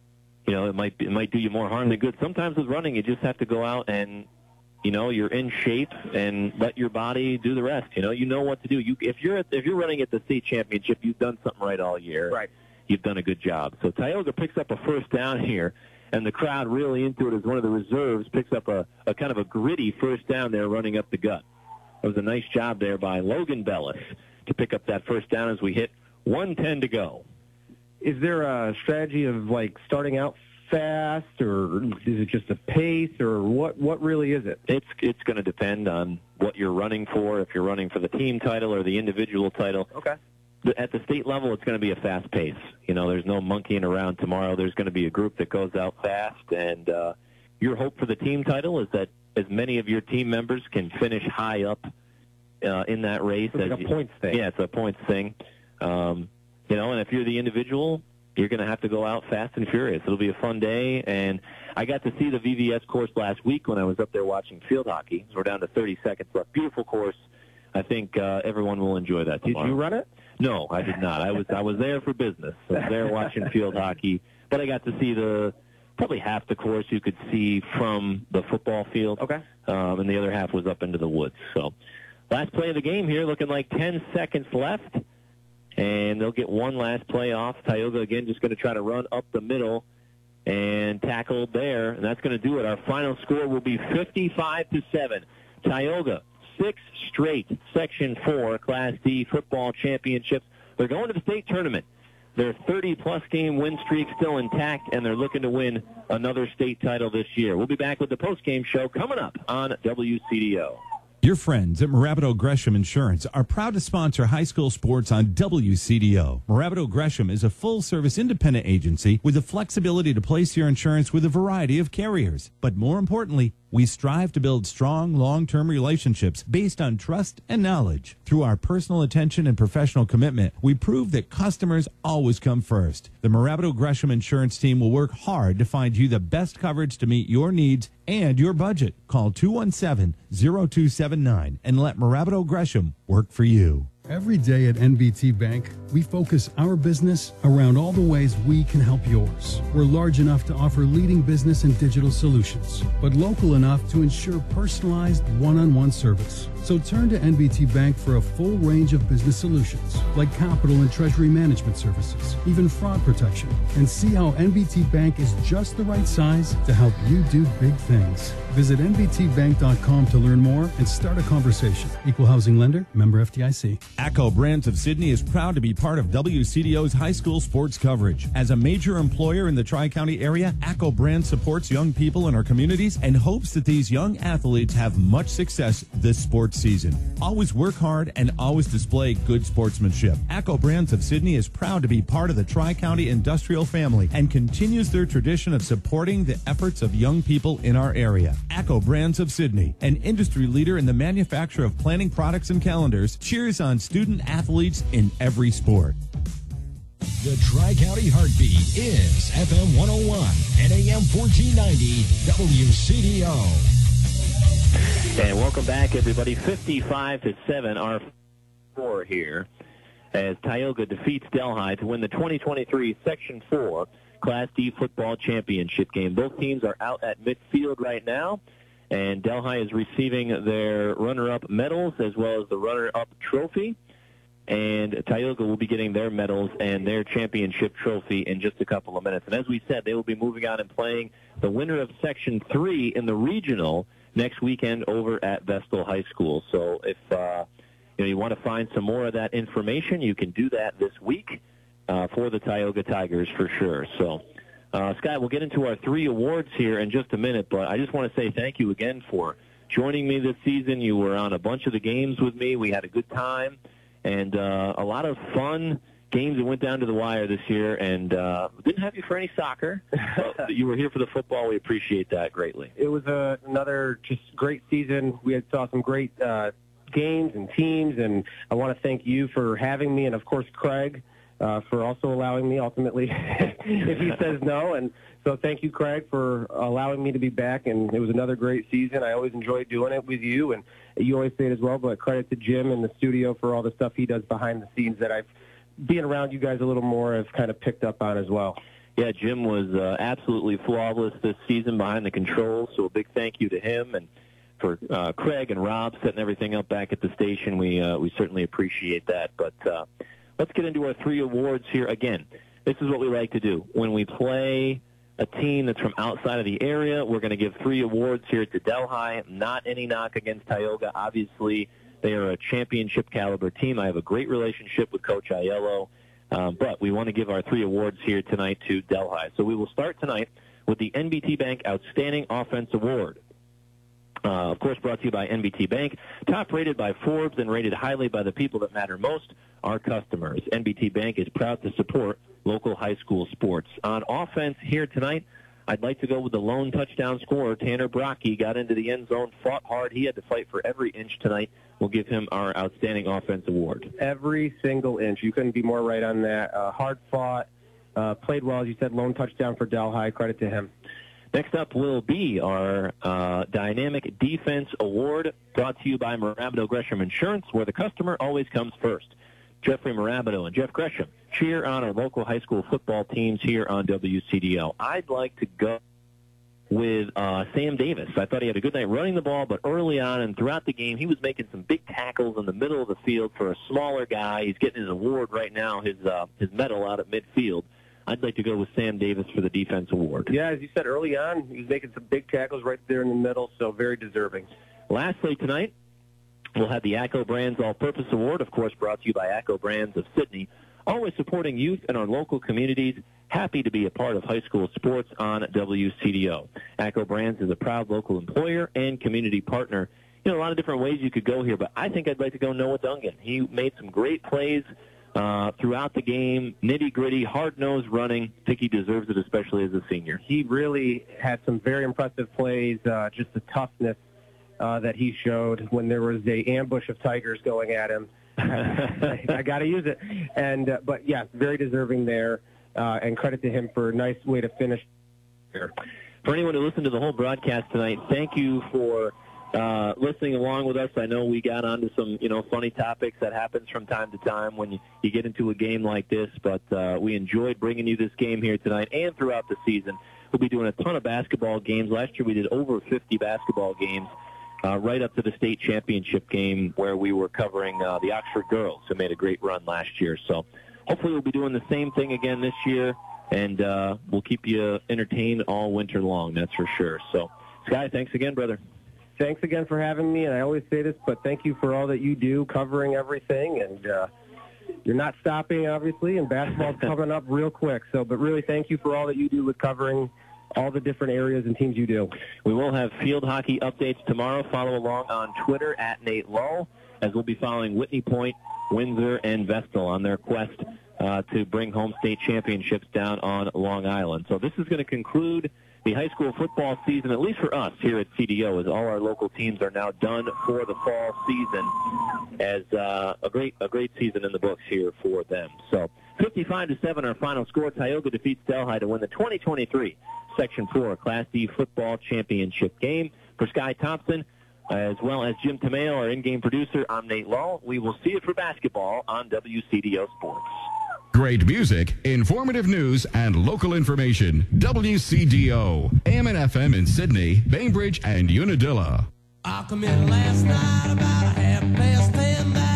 it might do you more harm than good. Sometimes with running, you just have to go out and you're in shape and let your body do the rest. You know what to do. If you're running at the state championship, you've done something right all year. Right. You've done a good job. So Tioga picks up a first down here, and the crowd really into it as one of the reserves picks up a kind of a gritty first down there running up the gut. It was a nice job there by Logan Bellis to pick up that first down as we hit 1:10 to go. Is there a strategy of starting out fast, or is it just a pace, or what really is it? It's going to depend on what you're running for. If you're running for the team title or the individual title. Okay. At the state level, it's going to be a fast pace. There's no monkeying around tomorrow. There's going to be a group that goes out fast, and your hope for the team title is that as many of your team members can finish high up in that race. It's like a points thing. Yeah, it's a points thing. And if you're the individual, you're going to have to go out fast and furious. It'll be a fun day, and I got to see the VVS course last week when I was up there watching field hockey. We're down to 30 seconds left. Beautiful course. I think everyone will enjoy that tomorrow. Did you run it? No, I did not. I was there for business. I was there watching field hockey, but I got to see probably half the course you could see from the football field. Okay. And the other half was up into the woods. So last play of the game here, looking like 10 seconds left. And they'll get one last play off. Tioga, again, just going to try to run up the middle and tackle there. And that's going to do it. Our final score will be 55-7. Tioga, 6 straight Section 4 Class D football championships. They're going to the state tournament. Their 30-plus game win streak still intact, and they're looking to win another state title this year. We'll be back with the post-game show coming up on WCDO. Your friends at Morabito Gresham Insurance are proud to sponsor high school sports on WCDO. Morabito Gresham is a full-service independent agency with the flexibility to place your insurance with a variety of carriers. But more importantly, we strive to build strong, long-term relationships based on trust and knowledge. Through our personal attention and professional commitment, we prove that customers always come first. The Morabito Gresham Insurance team will work hard to find you the best coverage to meet your needs and your budget. Call 217-0279 and let Morabito Gresham work for you. Every day at NBT Bank, we focus our business around all the ways we can help yours. We're large enough to offer leading business and digital solutions, but local enough to ensure personalized one-on-one service. So turn to NBT Bank for a full range of business solutions, like capital and treasury management services, even fraud protection, and see how NBT Bank is just the right size to help you do big things. Visit nbtbank.com to learn more and start a conversation. Equal housing lender, member FDIC. ACCO Brands of Sydney is proud to be part of WCDO's high school sports coverage. As a major employer in the Tri-County area, ACCO Brands supports young people in our communities and hopes that these young athletes have much success this sports season. Always work hard and always display good sportsmanship. ACCO Brands of Sydney is proud to be part of the Tri-County industrial family and continues their tradition of supporting the efforts of young people in our area. ACCO Brands of Sydney, an industry leader in the manufacture of planning products and calendars, cheers on student athletes in every sport. The Tri-County Heartbeat is FM 101 and AM 1490 WCDO. And welcome back, everybody. 55-7, our score here, as Tioga defeats Delhi to win the 2023 Section 4 Class D football championship game. Both teams are out at midfield right now, and Delhi is receiving their runner-up medals as well as the runner-up trophy. And Tioga will be getting their medals and their championship trophy in just a couple of minutes. And as we said, they will be moving on and playing the winner of Section 3 in the regional next weekend over at Vestal High School. So if you want to find some more of that information, you can do that this week for the Tioga Tigers for sure. So, Scott, we'll get into our 3 awards here in just a minute, but I just want to say thank you again for joining me this season. You were on a bunch of the games with me. We had a good time. And a lot of fun games that went down to the wire this year, and didn't have you for any soccer. You were here for the football. We appreciate that greatly. It was another just great season. We saw some great games and teams, and I want to thank you for having me, and, of course, Craig, for also allowing me ultimately if he says no. And so thank you, Craig, for allowing me to be back. And it was another great season. I always enjoyed doing it with you, and you always say it as well. But credit to Jim in the studio for all the stuff he does behind the scenes that I've being around you guys a little more have kind of picked up on as well. Yeah, Jim was absolutely flawless this season behind the controls, so a big thank you to him, and for Craig and Rob setting everything up back at the station. We certainly appreciate that. But let's get into our 3 awards here. Again, this is what we like to do. When we play a team that's from outside of the area, we're going to give 3 awards here to Delhi. Not any knock against Tioga. Obviously, they are a championship caliber team. I have a great relationship with Coach Aiello, but we want to give our 3 awards here tonight to Delhi. So we will start tonight with the NBT Bank Outstanding Offense Award. Of course, brought to you by NBT Bank, top rated by Forbes and rated highly by the people that matter most, our customers. NBT Bank is proud to support local high school sports. On offense here tonight, I'd like to go with the lone touchdown scorer, Tanner Brocky. Got into the end zone, fought hard. He had to fight for every inch tonight. We'll give him our Outstanding Offense Award. Every single inch. You couldn't be more right on that. Hard fought, played well, as you said, lone touchdown for Delhi. Credit to him. Next up will be our Dynamic Defense Award, brought to you by Marabito Gresham Insurance, where the customer always comes first. Jeffrey Marabito and Jeff Gresham cheer on our local high school football teams here on WCDO. I'd like to go with Sam Davis. I thought he had a good night running the ball, but early on and throughout the game, he was making some big tackles in the middle of the field for a smaller guy. He's getting his award right now, his medal out at midfield. I'd like to go with Sam Davis for the Defense Award. Yeah, as you said early on, he was making some big tackles right there in the middle, so very deserving. Lastly tonight, we'll have the ACCO Brands All-Purpose Award, of course, brought to you by ACCO Brands of Sydney, always supporting youth in our local communities. Happy to be a part of high school sports on WCDO. ACCO Brands is a proud local employer and community partner. You know, a lot of different ways you could go here, but I think I'd like to go Noah Dungan. He made some great plays throughout the game, nitty-gritty, hard-nosed running. I think he deserves it, especially as a senior. He really had some very impressive plays, just the toughness that he showed when there was a ambush of Tigers going at him. I got to use it. And but, yeah, very deserving there, and credit to him for a nice way to finish here. For anyone who listened to the whole broadcast tonight, thank you for listening along with us. I know we got onto some, funny topics. That happens from time to time when you get into a game like this, but we enjoyed bringing you this game here tonight and throughout the season. We'll be doing a ton of basketball games. Last year we did over 50 basketball games right up to the state championship game where we were covering the Oxford girls who made a great run last year. So hopefully we'll be doing the same thing again this year, and we'll keep you entertained all winter long, that's for sure. So, Sky, thanks again, brother. Thanks again for having me, and I always say this, but thank you for all that you do covering everything, and you're not stopping, obviously, and basketball's coming up real quick. So, but really thank you for all that you do with covering all the different areas and teams you do. We will have field hockey updates tomorrow. Follow along on Twitter at Nate Lull, as we'll be following Whitney Point, Windsor, and Vestal on their quest to bring home state championships down on Long Island. So this is going to conclude the high school football season, at least for us here at CDO, as all our local teams are now done for the fall season, as a great season in the books here for them. So 55-7, our final score. Tioga defeats Delhi to win the 2023 Section 4 Class D football championship game. For Sky Thompson, as well as Jim Tomeo, our in-game producer, I'm Nate Lull. We will see you for basketball on WCDO Sports. Great music, informative news, and local information. WCDO, AM and FM in Sydney, Bainbridge, and Unadilla. I come in last night about 10:30.